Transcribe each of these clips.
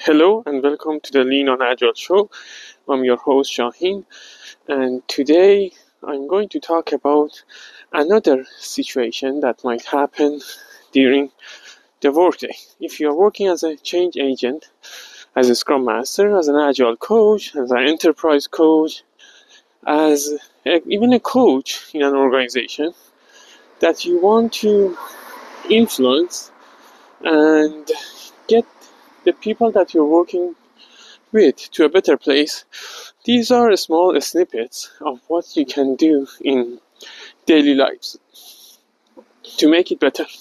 Hello and welcome to the Lean on Agile show. I'm your host Shaheen, and today I'm going to talk about another situation that might happen during the workday. If you're working as a change agent, as a Scrum Master, as an Agile coach, as an enterprise coach, even a coach in an organization that you want to influence and get the people that you're working with to a better place. These are small snippets of what you can do in daily lives to make it better.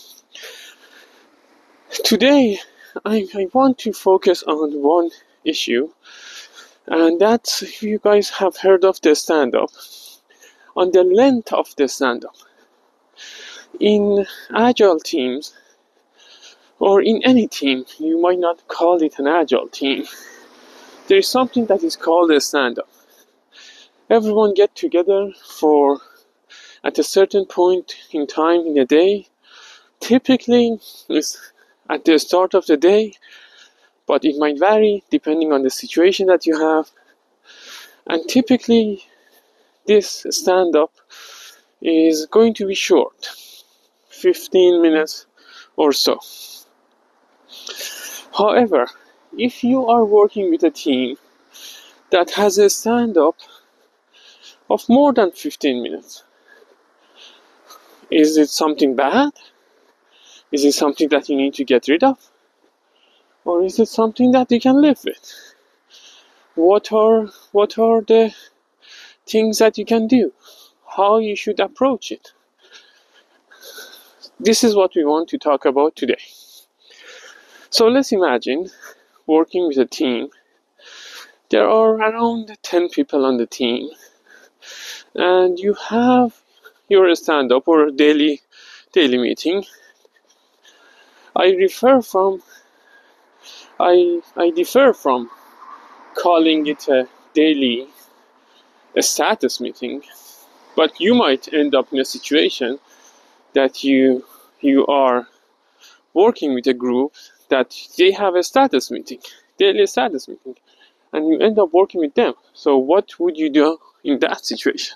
Today, I want to focus on one issue, and that's if you guys have heard of the stand-up, on the length of the stand-up. In agile teams, or in any team, you might not call it an agile team, there is something that is called a stand-up. Everyone get together at a certain point in time in the day. Typically, it's at the start of the day, but it might vary depending on the situation that you have. And typically, this stand-up is going to be short, 15 minutes or so. However, if you are working with a team that has a stand-up of more than 15 minutes, is it something bad? Is it something that you need to get rid of? Or is it something that you can live with? What are the things that you can do? How you should approach it? This is what we want to talk about today. So let's imagine working with a team. There are around 10 people on the team, and you have your stand-up or daily meeting. I differ from calling it a daily status meeting, but you might end up in a situation that you are working with a group that they have a daily status meeting, and you end up working with them. So what would you do in that situation?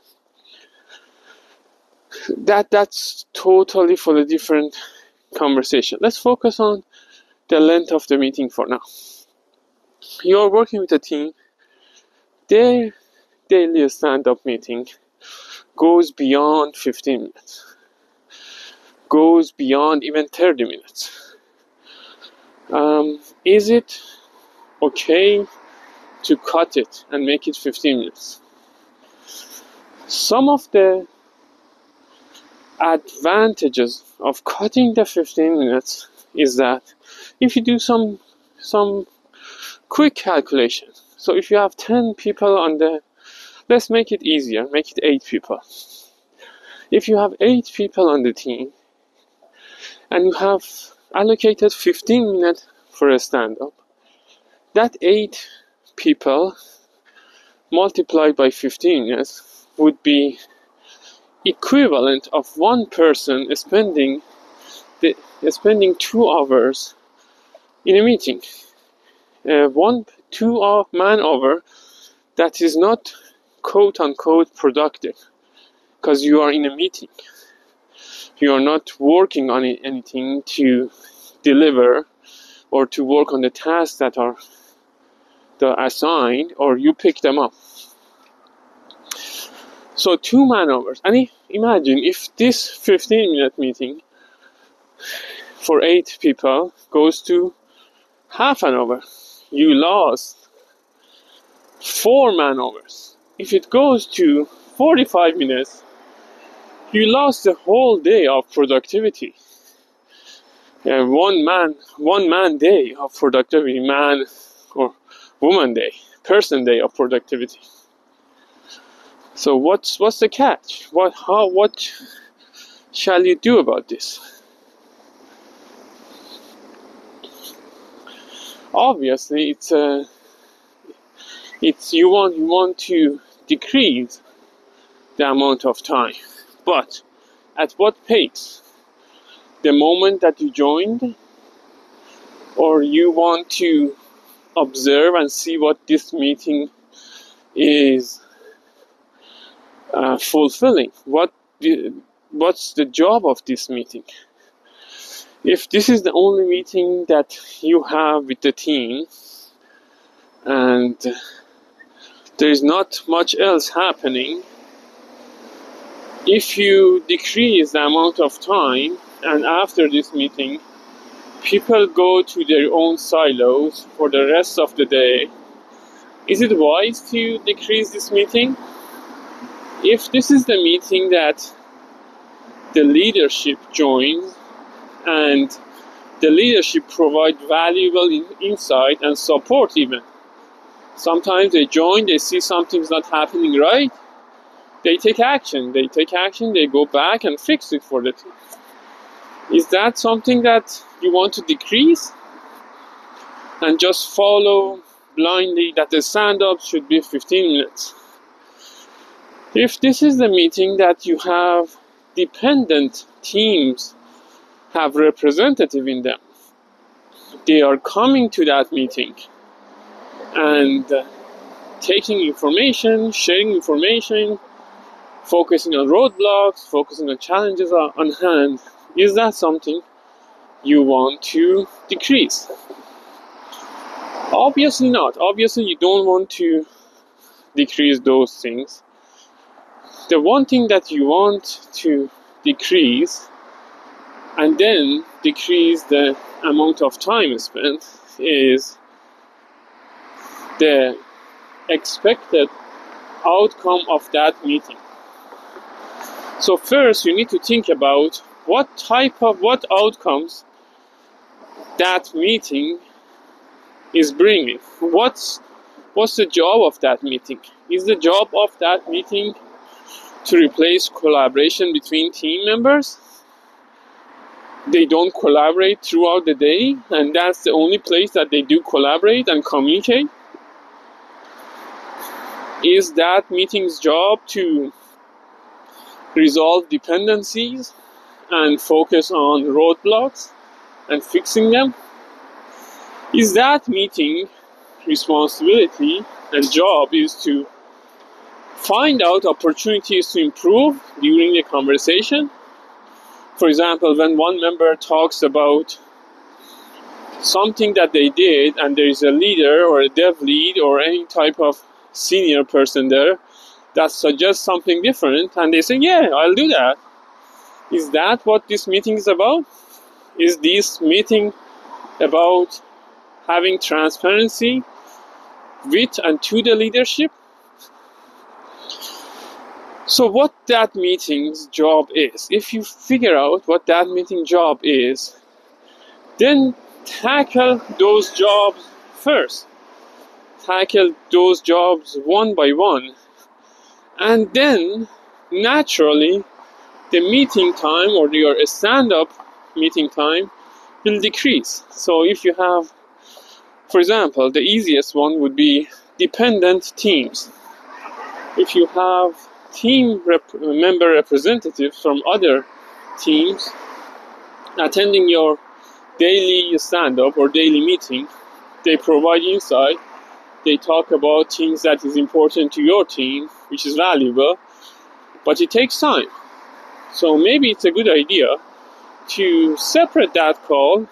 That's totally for a different conversation. Let's focus on the length of the meeting for now. You're working with a team. Their daily stand-up meeting goes beyond 15 minutes, goes beyond even 30 minutes. Is it okay to cut it and make it 15 minutes? Some of the advantages of cutting the 15 minutes is that if you do some quick calculation, so if you have 10 people let's make it easier, make it 8 people. If you have 8 people on the team and you have allocated 15 minutes for a stand-up, that 8 people multiplied by 15 minutes would be equivalent of one person spending 2 hours in a meeting. 2 man hour that is not quote unquote productive, because you are in a meeting. You are not working on anything to deliver or to work on the tasks that are assigned, or you pick them up. So 2 man hours. And imagine if this 15-minute meeting for 8 people goes to half an hour. You lost 4 man hours. If it goes to 45 minutes, you lost the whole day of productivity. One man day of productivity, man or woman day, person day of productivity. So what's the catch? What shall you do about this? Obviously, you want to decrease the amount of time, but at what pace? The moment that you joined, or you want to observe and see what this meeting is fulfilling. What's the job of this meeting? If this is the only meeting that you have with the team and there is not much else happening, if you decrease the amount of time and after this meeting people go to their own silos for the rest of the day, is it wise to decrease this meeting? If this is the meeting that the leadership joins and the leadership provide valuable insight and support even. Sometimes they join, they see something's not happening right, they take action, they go back and fix it for the team. Is that something that you want to decrease? And just follow blindly that the stand-up should be 15 minutes. If this is the meeting that you have dependent teams have representative in them, they are coming to that meeting and taking information, sharing information, focusing on roadblocks, focusing on challenges on hand, is that something you want to decrease? Obviously not. Obviously you don't want to decrease those things. The one thing that you want to decrease and then decrease the amount of time spent is the expected outcome of that meeting. So first you need to think about what outcomes that meeting is bringing. What's the job of that meeting? Is the job of that meeting to replace collaboration between team members? They don't collaborate throughout the day, and that's the only place that they do collaborate and communicate? Is that meeting's job to resolve dependencies and focus on roadblocks and fixing them? Is that meeting responsibility and job is to find out opportunities to improve during the conversation? For example, when one member talks about something that they did and there is a leader or a dev lead or any type of senior person there that suggests something different and they say, yeah, I'll do that. Is that what this meeting is about? Is this meeting about having transparency with and to the leadership? So what that meeting's job is, if you figure out what that meeting job is, then tackle those jobs first. Tackle those jobs one by one. And then, naturally, the meeting time or your stand-up meeting time will decrease. So if you have, for example, the easiest one would be dependent teams. If you have member representatives from other teams attending your daily stand-up or daily meeting, they provide insight, they talk about things that is important to your team, which is valuable, but it takes time. So maybe it's a good idea to separate that call,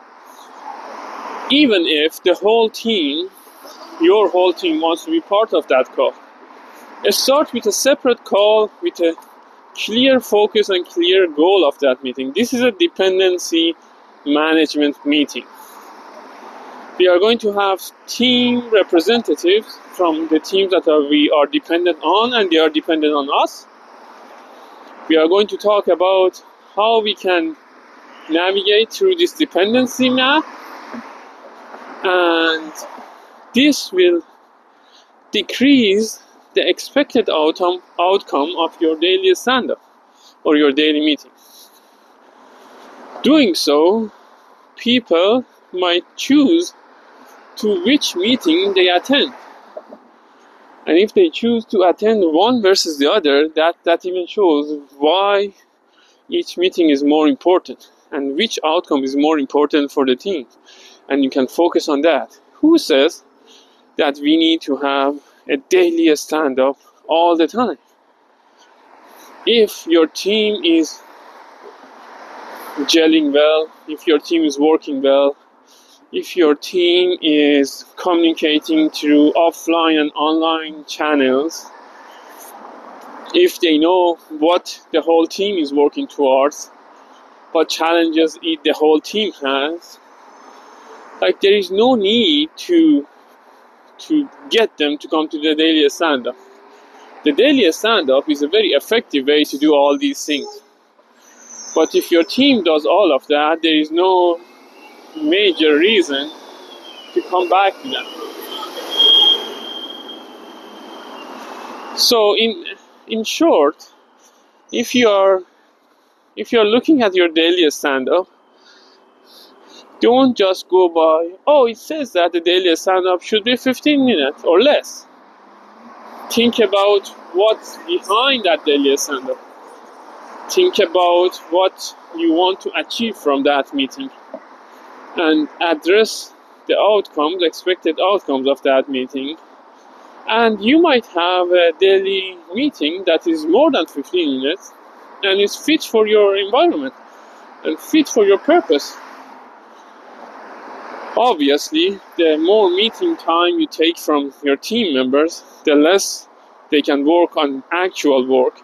even if the whole team, your whole team wants to be part of that call. Start with a separate call with a clear focus and clear goal of that meeting. This is a dependency management meeting. We are going to have team representatives from the teams that we are dependent on and they are dependent on us. We are going to talk about how we can navigate through this dependency map, and this will decrease the expected outcome of your daily stand-up or your daily meeting. Doing so, people might choose to which meeting they attend. And if they choose to attend one versus the other, that even shows why each meeting is more important and which outcome is more important for the team. And you can focus on that. who says that we need to have a daily stand-up all the time? If your team is gelling well, if your team is working well, if your team is communicating through offline and online channels, if they know what the whole team is working towards, what challenges the whole team has, like there is no need to get them to come to the daily stand-up. The daily stand-up is a very effective way to do all these things. But if your team does all of that, there is no major reason to come back to that. So in short, if you're looking at your daily stand-up, don't just go by, oh, it says that the daily stand-up should be 15 minutes or less. Think about what's behind that daily stand-up. Think about what you want to achieve from that meeting and address the outcomes, expected outcomes of that meeting. And you might have a daily meeting that is more than 15 minutes and is fit for your environment and fit for your purpose. Obviously, the more meeting time you take from your team members, the less they can work on actual work.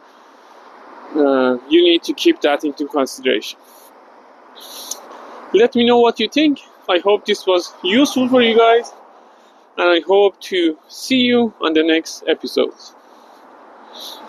You need to keep that into consideration. Let me know what you think. I hope this was useful for you guys, and I hope to see you on the next episodes.